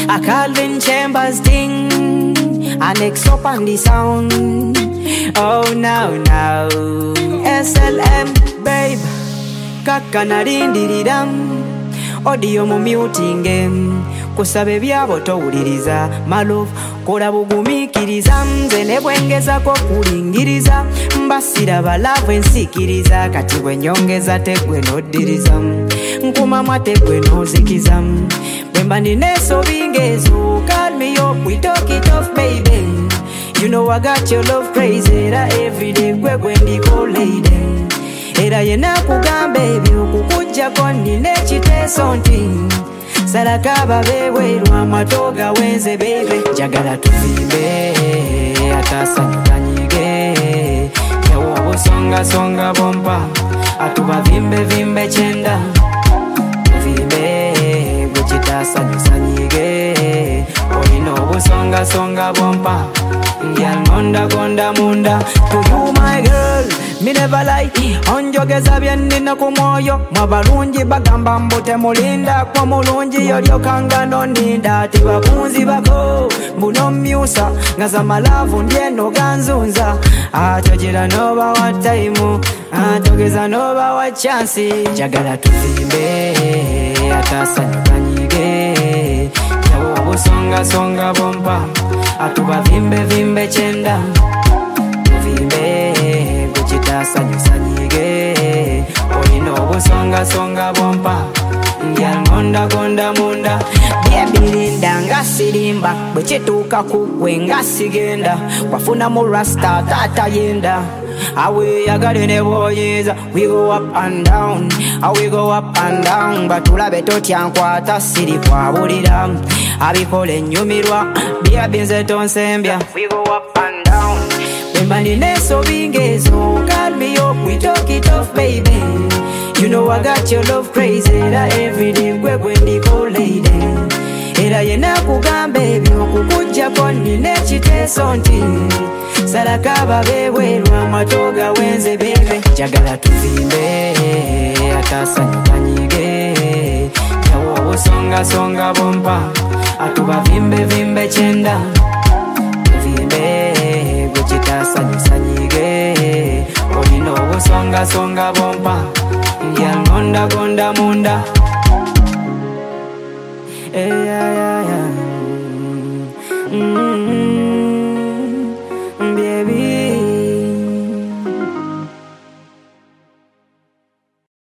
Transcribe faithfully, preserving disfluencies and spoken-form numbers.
A Calvin Chambers ding, a next up on the sound. Oh now now, S L M babe, kakanarindidam. Audio mu muting game, kusabe byabo towuliriza. My love, kola bugumikiriza. Nze ne bwengeza ko kulingiriza. Mbasira balavu ensikiriza. Kati bwe nyongeza tegwe noddiriza. Nkuma mwategwe nozikiza. Bwemba nineso bingezo. Call me up, we talk it off baby. You know I got your love crazy. That every day gwe gwe ndiko lady. Era yena kugambe ebyo kukuja koni nekiteso nti Salakaba bewe amatoga wenze bebe jagala tuvimbe atasanyuka nyige Yawo busonga songa bomba atuba vimbe vimbe chenda Vimbe guchitasanyusa nyige Oyino busonga songa bomba Ngyal monda gonda munda To you my girl Me never lie, onjogeza byenina ku mwoyo Mwabalungi bagamba mbote mulinda Kwa mulungi yolyo kanga nondinda Ati bakunzi bako, mbuno myusa Ngaza malavu ndieno ganzunza Atojira noba wa time Atogeza noba wa chance Jagala tuvimbe, atasanyuka nyige Yawo busonga songa bomba Atuba vimbe vimbe chenda Vimbe Sanyusa nyige Oyino busonga songa bomba Ngyal monda gonda munda Baby linda nga sirimba Bwechituka kukwe nga sigenda Wafuna mu rasta tata yenda Awe yagale ne boyeza We go up and down We go up and down Batulabe totya nkwata siri kwa bulira Abikole nyumirwa Bia binze tonsembya We go up and down Bwembani neso bingezo Call me up, we talk it off baby. You know I got your love crazy. That every day gwe gwe ndiko lady. Era yena kugambe ebyo kukuja koni nekiteso nti Salakaba bewe amatoga wenze bebe jagala tuvimbe atasanyuka nyige Yawo busonga songa bomba atuba vimbe vimbe chenda Vimbe guchitasanyusa nyige Oyino busonga songa bomba Ngyal monda gonda munda Eh yeah yeah